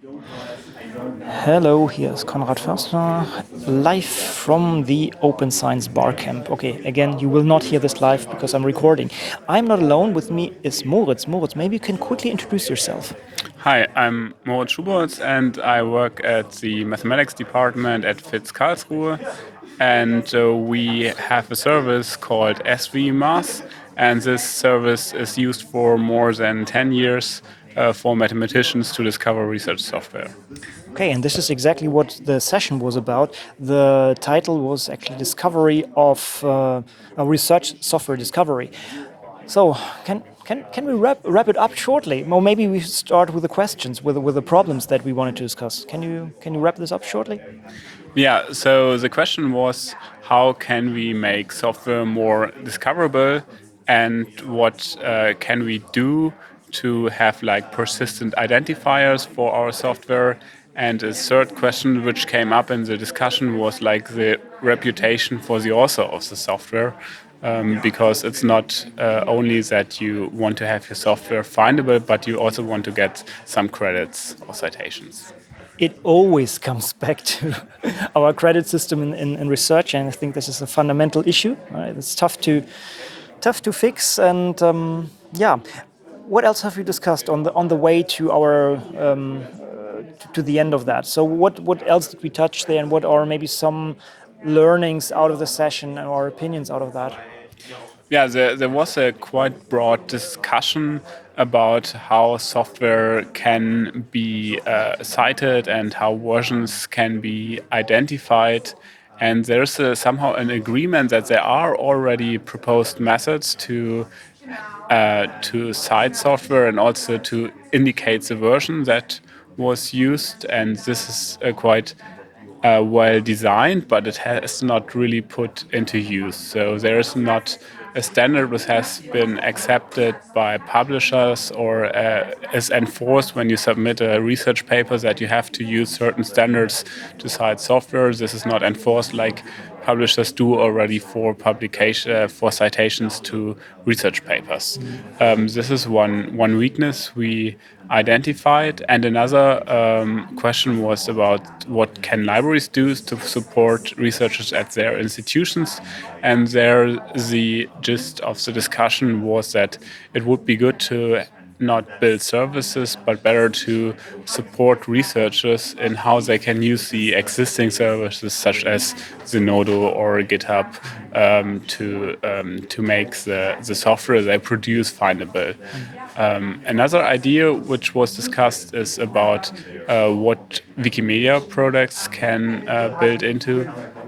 Hello, here's Konrad Förster, live from the Open Science Barcamp. Okay, again, you will not hear this live because I'm recording. I'm not alone, with me is Moritz. Moritz, maybe you can quickly introduce yourself. Hi, I'm Moritz Schubert and I work at the mathematics department at FIZ Karlsruhe. And we have a service called SV Math, and this service is used for more than 10 years for mathematicians to discover research software. Okay, and this is exactly what the session was about. The title was actually Discovery of Research Software Discovery. So, can we wrap it up shortly? Or maybe we start with the questions, with the problems that we wanted to discuss. Can you wrap this up shortly? Yeah, so the question was, how can we make software more discoverable, and what can we do to have like persistent identifiers for our software? And a third question which came up in the discussion was like the reputation for the author of the software. Because it's not only that you want to have your software findable, but you also want to get some credits or citations. It always comes back to our credit system in research, and I think this is a fundamental issue. Right? It's tough to fix, and yeah. What else have we discussed on the way to our to the end of that? So what else did we touch there, and what are maybe some learnings out of the session and our opinions out of that? Yeah, there was a quite broad discussion about how software can be cited and how versions can be identified. And there's somehow an agreement that there are already proposed methods to cite software and also to indicate the version that was used. And this is quite well designed, but it has not really put into use. So there is not a standard which has been accepted by publishers or is enforced when you submit a research paper that you have to use certain standards to cite software. This is not enforced like publishers do already for publication for citations to research papers. This is one weakness we identified, and another question was about what can libraries do to support researchers at their institutions. And there, the gist of the discussion was that it would be good to not build services, but better to support researchers in how they can use the existing services such as Zenodo or GitHub to make the software they produce findable. Another idea which was discussed is about what Wikimedia products can build into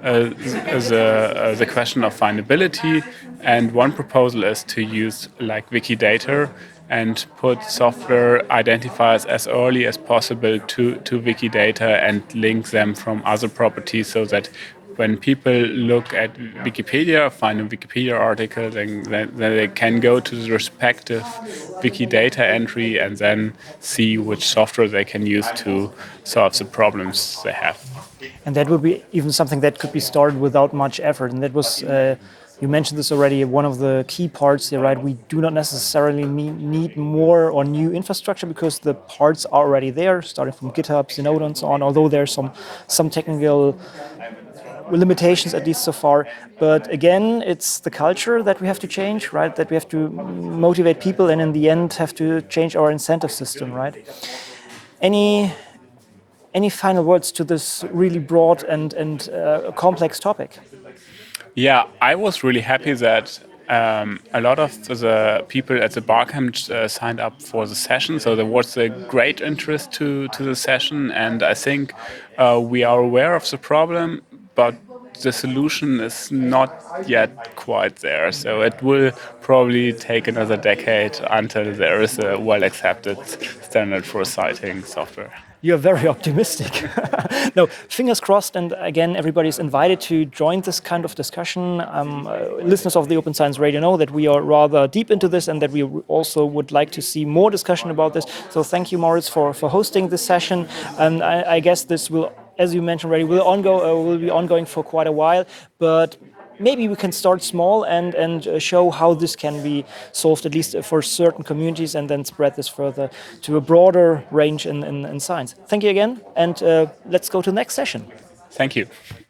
the question of findability. And one proposal is to use like Wikidata and put software identifiers as early as possible to Wikidata and link them from other properties so that when people look at Wikipedia, find a Wikipedia article, then they can go to the respective Wikidata entry and then see which software they can use to solve the problems they have. And that would be even something that could be started without much effort. And that was, you mentioned this already, one of the key parts here, right? We do not necessarily need more or new infrastructure because the parts are already there, starting from GitHub, Zenodo, and so on, although there's some technical limitations, at least so far. But again, it's the culture that we have to change, right? That we have to motivate people and in the end have to change our incentive system, right? Any final words to this really broad and complex topic? Yeah, I was really happy that a lot of the people at the Barcamp signed up for the session. So there was a great interest to the session, and I think we are aware of the problem, but the solution is not yet quite there. So it will probably take another decade until there is a well-accepted standard for citing software. You're very optimistic. No, fingers crossed. And again, everybody's invited to join this kind of discussion. Listeners of the Open Science Radio know that we are rather deep into this and that we also would like to see more discussion about this. So thank you, Moritz, for hosting this session. And I guess this will, as you mentioned already, will be ongoing for quite a while. But maybe we can start small and show how this can be solved, at least for certain communities, and then spread this further to a broader range in science. Thank you again, and let's go to the next session. Thank you.